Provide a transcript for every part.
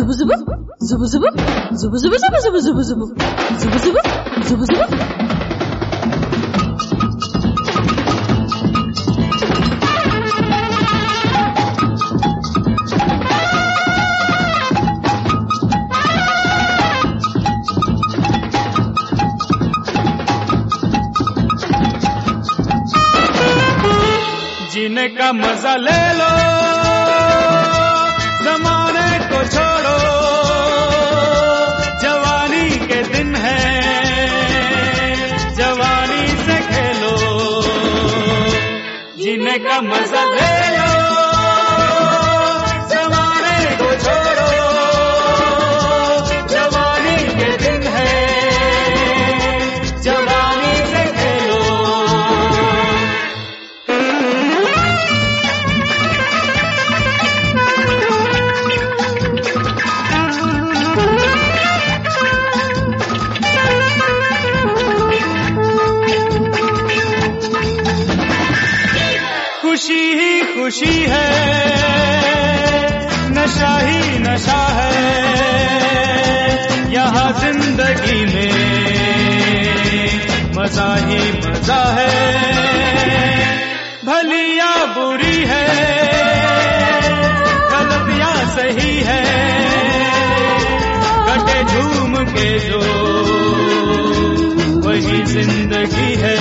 zubu zubu zubu zubu zubu zubu zubu zubu zubu zubu zubu zubu zubu zubu जीने का मजा ले लो, जमाने को छोड़ो, जवानी के दिन है, जवानी से खेलो। जीने का मजा ले लो, जमाने को छोड़ो, जवानी के दिन है, जवानी से खेलो। खुशी ही खुशी है, नशा ही नशा है, यहाँ जिंदगी में मजा ही मजा है। भली या बुरी है, गलत या सही है, कटे झूम के जो वही जिंदगी है।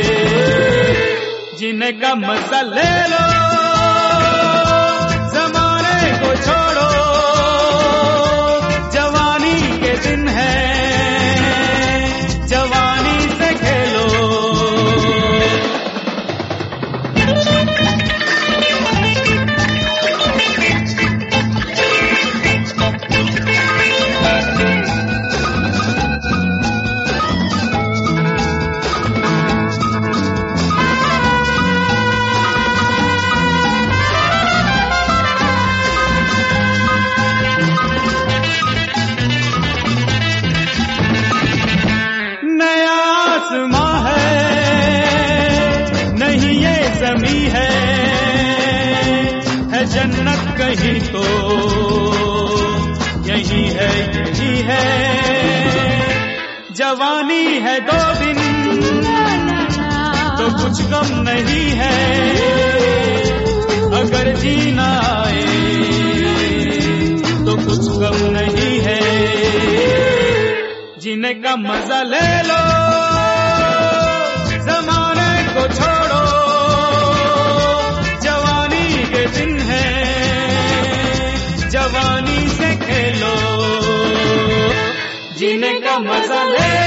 जीने का मजा ले लो, जमाने को छोड़ो, जवानी के दिन है, जवानी से खेलो। ज़मी है जन्नत कहीं तो यही है यही है। जवानी है 2 दिन तो कुछ कम नहीं है, अगर जीना आए तो कुछ कम नहीं है। जीने का मजा ले लो, जमाने को छोड़ो, दिन है, जवानी से खेलो। जीने का मजा ले